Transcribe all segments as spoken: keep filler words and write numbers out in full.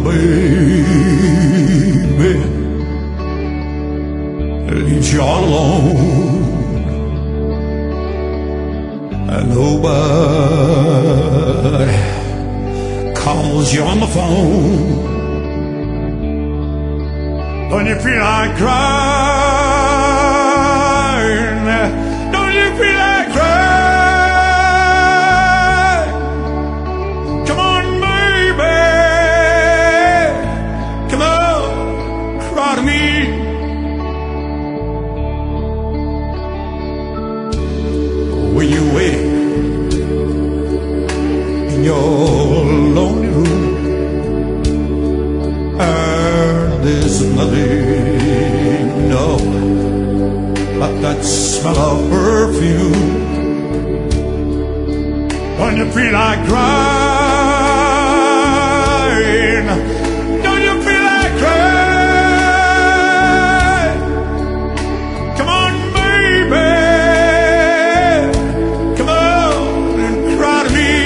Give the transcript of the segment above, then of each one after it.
baby leaves you all alone, and nobody calls you on the phone. Don't you feel like crying? Don't you feel like crying? Come on, baby, come on, cry to me. When you wait in your lonely room, and there's nothing, no, but that smell of perfume. Don't you feel like crying? Don't you feel like crying? Come on, baby, come on and cry to me.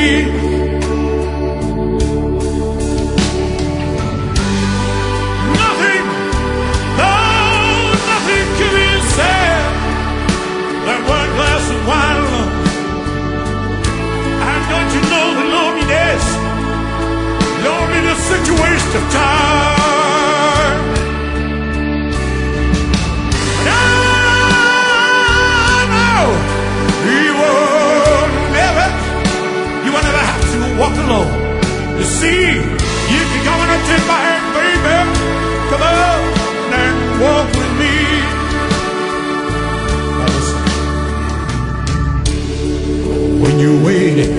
Nothing, no, nothing can be said. That one glass of wine alone. And don't you know the loneliness, loneliness, such a waste of time. And I know you will never, you will never have to walk alone. You see, you can come and take my hand, baby. Come on and walk with me. Now listen. When you're waiting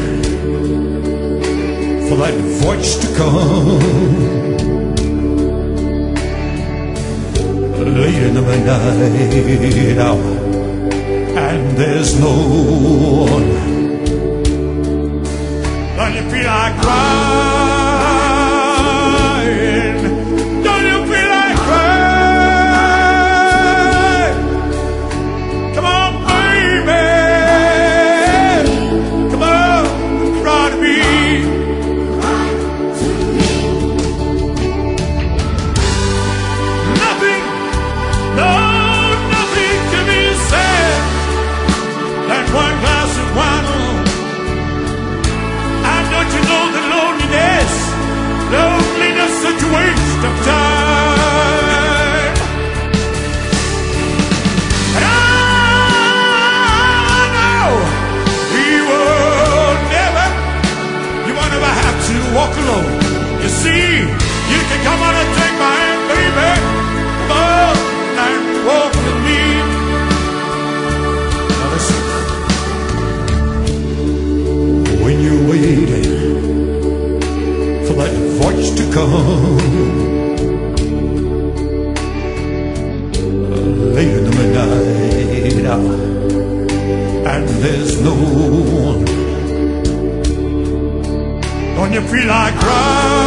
for that voice to come late in the midnight hour, and there's no one, don't you feel like crying? Don't you feel like crying? Come on, baby, come on, cry to me. Nothing, no, nothing can be said. That one glass of wine alone. And don't you know the loneliness, loneliness, such a waste of time. And I know we will never, you will never have to walk alone. You see, you can come on and take my hand, baby. Come on and walk with me. Now listen. When you're waiting for that voice to come late in the midnight hour, and there's no one, don't you feel like crying?